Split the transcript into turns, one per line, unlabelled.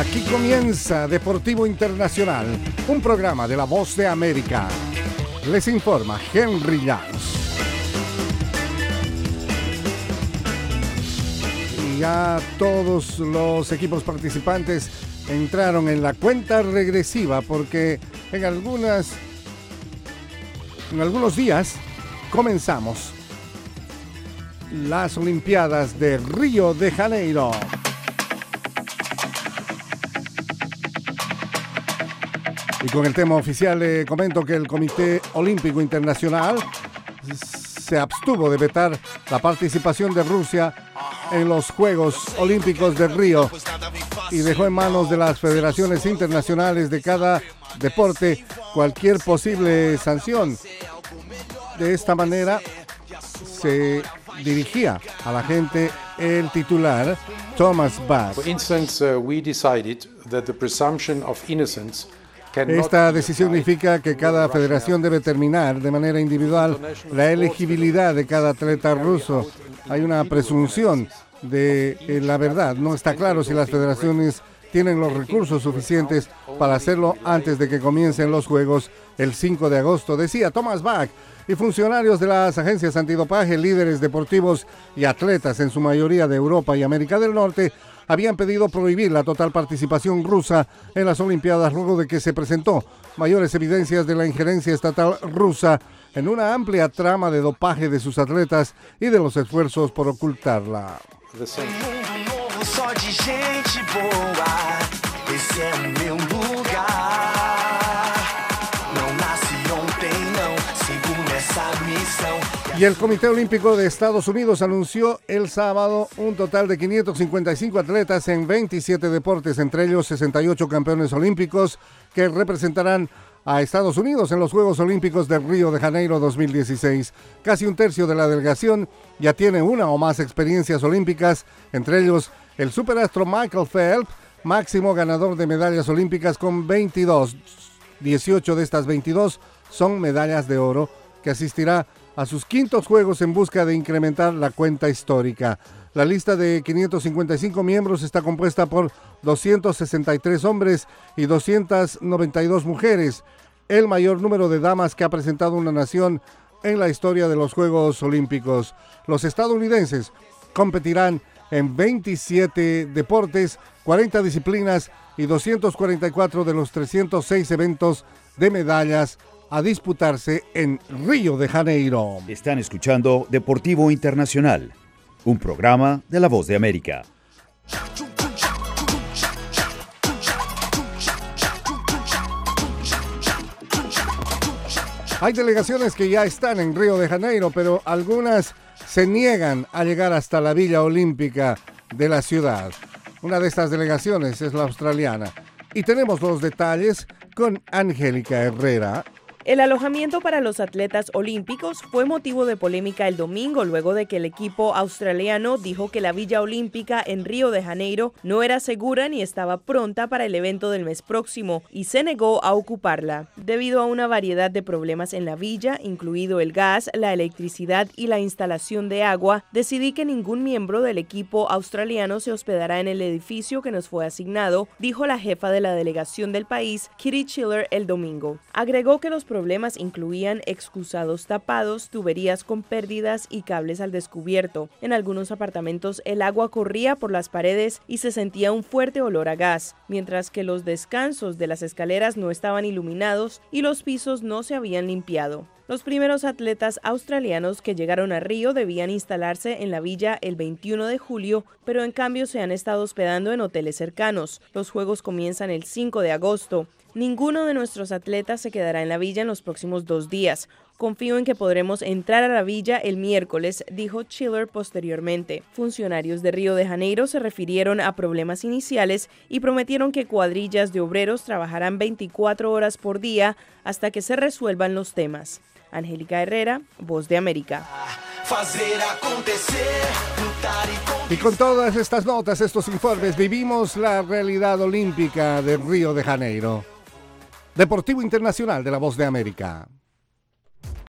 Aquí comienza Deportivo Internacional, un programa de La Voz de América. Les informa Henry Llanos. Y ya todos los equipos participantes entraron en la cuenta regresiva porque en algunos días comenzamos las Olimpiadas de Río de Janeiro. Y con el tema oficial le comento que el Comité Olímpico Internacional se abstuvo de vetar la participación de Rusia en los Juegos Olímpicos de Río y dejó en manos de las federaciones internacionales de cada deporte cualquier posible sanción. De esta manera se dirigía a la gente el titular Thomas Bach.
For instance, we decided that the presumption of innocence.
Esta decisión significa que cada federación debe determinar de manera individual la elegibilidad de cada atleta ruso. Hay una presunción de la verdad. No está claro si las federaciones tienen los recursos suficientes para hacerlo antes de que comiencen los Juegos el 5 de agosto, decía Thomas Bach. Y funcionarios de las agencias antidopaje, líderes deportivos y atletas, en su mayoría de Europa y América del Norte, habían pedido prohibir la total participación rusa en las Olimpiadas luego de que se presentó mayores evidencias de la injerencia estatal rusa en una amplia trama de dopaje de sus atletas y de los esfuerzos por ocultarla. Y el Comité Olímpico de Estados Unidos anunció el sábado un total de 555 atletas en 27 deportes, entre ellos 68 campeones olímpicos que representarán a Estados Unidos en los Juegos Olímpicos de Río de Janeiro 2016. Casi un tercio de la delegación ya tiene una o más experiencias olímpicas, entre ellos el superastro Michael Phelps, máximo ganador de medallas olímpicas con 22. 18 de estas 22 son medallas de oro, que asistirá a sus quintos Juegos en busca de incrementar la cuenta histórica. La lista de 555 miembros está compuesta por 263 hombres y 292 mujeres, el mayor número de damas que ha presentado una nación en la historia de los Juegos Olímpicos. Los estadounidenses competirán en 27 deportes, 40 disciplinas y 244 de los 306 eventos de medallas a disputarse en Río de Janeiro.
Están escuchando Deportivo Internacional, un programa de La Voz de América.
Hay delegaciones que ya están en Río de Janeiro, pero algunas se niegan a llegar hasta la Villa Olímpica de la ciudad. Una de estas delegaciones es la australiana. Y tenemos los detalles con Angélica Herrera.
El alojamiento para los atletas olímpicos fue motivo de polémica el domingo luego de que el equipo australiano dijo que la Villa Olímpica en Río de Janeiro no era segura ni estaba pronta para el evento del mes próximo y se negó a ocuparla. Debido a una variedad de problemas en la villa, incluido el gas, la electricidad y la instalación de agua, decidí que ningún miembro del equipo australiano se hospedará en el edificio que nos fue asignado, dijo la jefa de la delegación del país, Kitty Chiller, el domingo. Agregó que los problemas incluían excusados tapados, tuberías con pérdidas y cables al descubierto. En algunos apartamentos el agua corría por las paredes y se sentía un fuerte olor a gas, mientras que los descansos de las escaleras no estaban iluminados y los pisos no se habían limpiado. Los primeros atletas australianos que llegaron a Río debían instalarse en la villa el 21 de julio, pero en cambio se han estado hospedando en hoteles cercanos. Los Juegos comienzan el 5 de agosto. Ninguno de nuestros atletas se quedará en la villa en los próximos 2 días. Confío en que podremos entrar a la villa el miércoles, dijo Chiller posteriormente. Funcionarios de Río de Janeiro se refirieron a problemas iniciales y prometieron que cuadrillas de obreros trabajarán 24 horas por día hasta que se resuelvan los temas. Angélica Herrera, Voz de América.
Y con todas estas notas, estos informes, vivimos la realidad olímpica de Río de Janeiro. Deportivo Internacional de La Voz de América.